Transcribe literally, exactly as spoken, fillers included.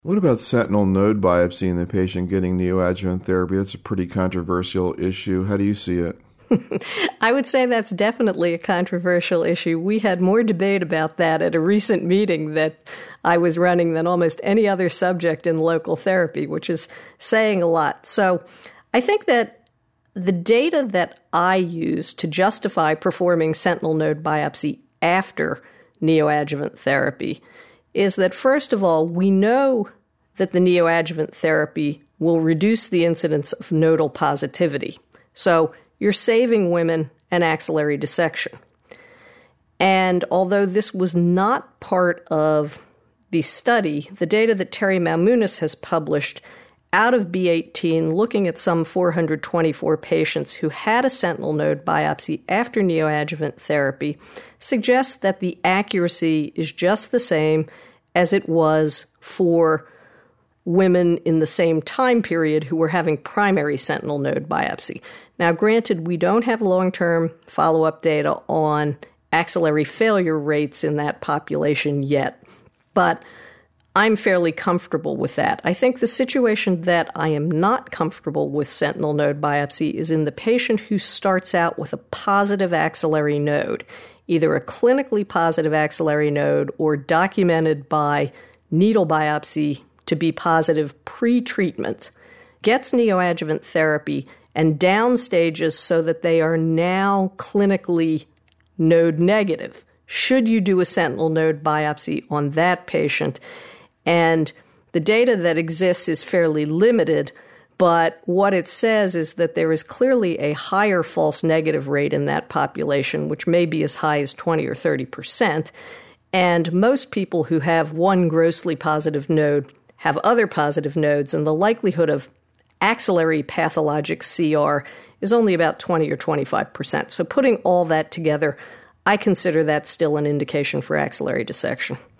What about sentinel node biopsy in the patient getting neoadjuvant therapy? That's a pretty controversial issue. How do you see it? I would say that's definitely a controversial issue. We had more debate about that at a recent meeting that I was running than almost any other subject in local therapy, which is saying a lot. So I think that the data that I use to justify performing sentinel node biopsy after neoadjuvant therapy is that, first of all, we know that the neoadjuvant therapy will reduce the incidence of nodal positivity. So you're saving women an axillary dissection. And although this was not part of the study, the data that Terry Malmunis has published out of B eighteen, looking at some four hundred twenty-four patients who had a sentinel node biopsy after neoadjuvant therapy, suggests that the accuracy is just the same as it was for women in the same time period who were having primary sentinel node biopsy. Now, granted, we don't have long-term follow-up data on axillary failure rates in that population yet, but I'm fairly comfortable with that. I think the situation that I am not comfortable with sentinel node biopsy is in the patient who starts out with a positive axillary node, either a clinically positive axillary node or documented by needle biopsy to be positive pre-treatment, gets neoadjuvant therapy and downstages so that they are now clinically node negative. Should you do a sentinel node biopsy on that patient? And the data that exists is fairly limited, but what it says is that there is clearly a higher false negative rate in that population, which may be as high as twenty or thirty percent. And most people who have one grossly positive node have other positive nodes, and the likelihood of axillary pathologic C R is only about twenty or twenty-five percent. So putting all that together, I consider that still an indication for axillary dissection.